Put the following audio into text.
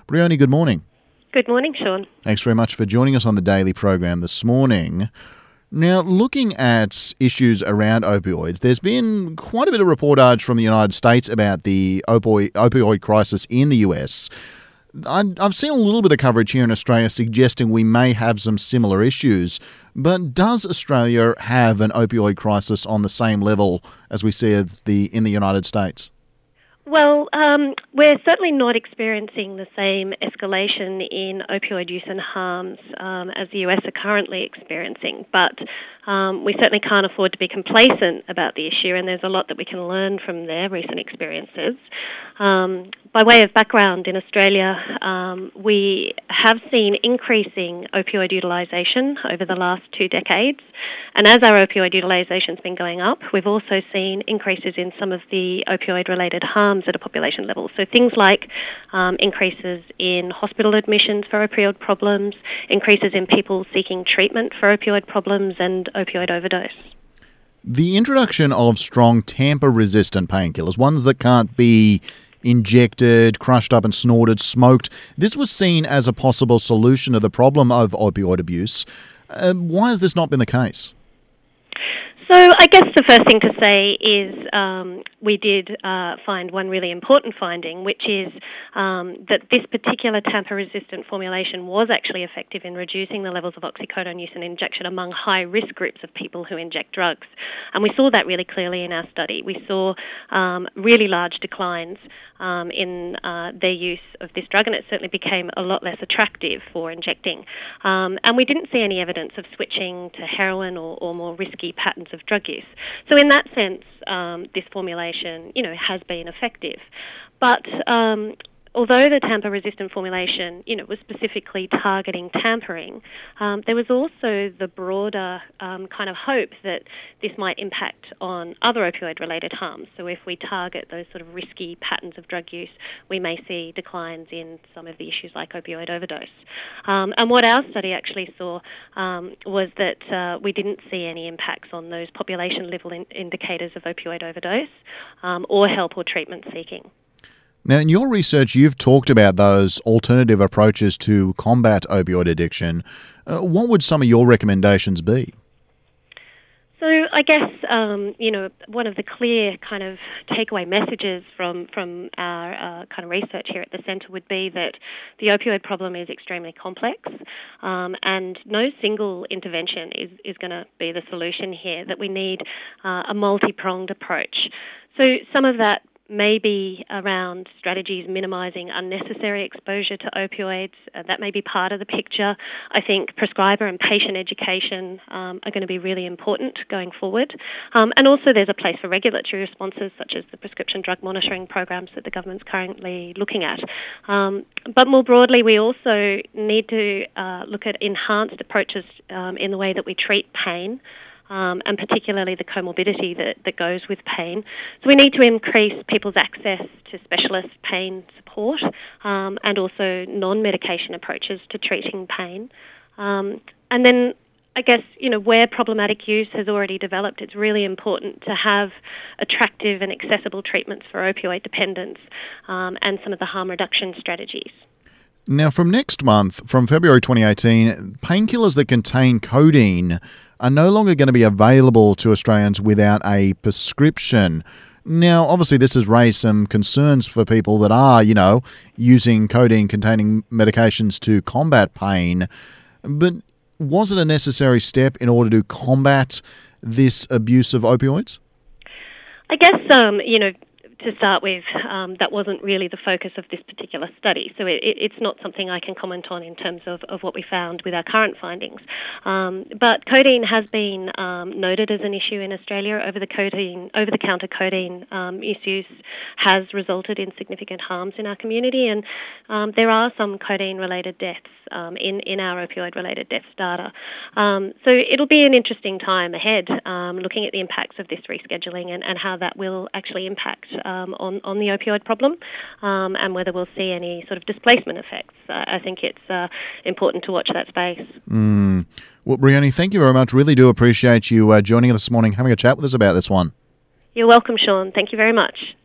Briony, good morning. Good morning, Sean. Thanks very much for joining us on the daily program this morning. Now, looking at issues around opioids, there's been quite a bit of reportage from the United States about the opioid crisis in the US. I've seen a little bit of coverage here in Australia suggesting we may have some similar issues, but does Australia have an opioid crisis on the same level as we see in the United States? Well, we're certainly not experiencing the same escalation in opioid use and harms as the US are currently experiencing, but we certainly can't afford to be complacent about the issue, and there's a lot that we can learn from their recent experiences. By way of background, in Australia, we have seen increasing opioid utilisation over the last 2 decades, and as our opioid utilisation's been going up, we've also seen increases in some of the opioid-related harms at a population level. So things like increases in hospital admissions for opioid problems, increases in people seeking treatment for opioid problems, and opioid overdose. The introduction of strong tamper-resistant painkillers, ones that can't be injected, crushed up and snorted, smoked, this was seen as a possible solution to the problem of opioid abuse. Why has this not been the case? So I guess the first thing to say is we did find one really important finding, which is that this particular tamper-resistant formulation was actually effective in reducing the levels of oxycodone use and injection among high-risk groups of people who inject drugs. And we saw that really clearly in our study. We saw really large declines in their use of this drug, and it certainly became a lot less attractive for injecting. And we didn't see any evidence of switching to heroin or more risky patterns of drug use. So in that sense, this formulation, has been effective. But although the tamper-resistant formulation, was specifically targeting tampering, there was also the broader kind of hope that this might impact on other opioid-related harms. So if we target those sort of risky patterns of drug use, we may see declines in some of the issues like opioid overdose. And what our study actually saw was that we didn't see any impacts on those population-level indicators of opioid overdose or help or treatment seeking. Now, in your research, you've talked about those alternative approaches to combat opioid addiction. What would some of your recommendations be? So I guess, one of the clear kind of takeaway messages from our kind of research here at the centre would be that the opioid problem is extremely complex, and no single intervention is going to be the solution here, that we need a multi-pronged approach. So some of that may be around strategies minimising unnecessary exposure to opioids. That may be part of the picture. I think prescriber and patient education are going to be really important going forward. And also there's a place for regulatory responses, such as the prescription drug monitoring programs that the government's currently looking at. But more broadly, we also need to look at enhanced approaches in the way that we treat pain, and particularly the comorbidity that goes with pain. So we need to increase people's access to specialist pain support, and also non-medication approaches to treating pain. And then I guess, where problematic use has already developed, it's really important to have attractive and accessible treatments for opioid dependence, and some of the harm reduction strategies. Now, from next month, from February 2018, painkillers that contain codeine are no longer going to be available to Australians without a prescription. Now, obviously, this has raised some concerns for people that are, using codeine-containing medications to combat pain. But was it a necessary step in order to combat this abuse of opioids? I guess, to start with, that wasn't really the focus of this particular study. So it's not something I can comment on in terms of what we found with our current findings. But codeine has been noted as an issue in Australia. Over-the-counter codeine misuse has resulted in significant harms in our community, and there are some codeine-related deaths in our opioid-related deaths data. So it'll be an interesting time ahead, looking at the impacts of this rescheduling and how that will actually impact on the opioid problem, and whether we'll see any sort of displacement effects. I think it's important to watch that space. Well, Briony, thank you very much. Really do appreciate you joining us this morning, having a chat with us about this one. You're welcome, Sean. Thank you very much.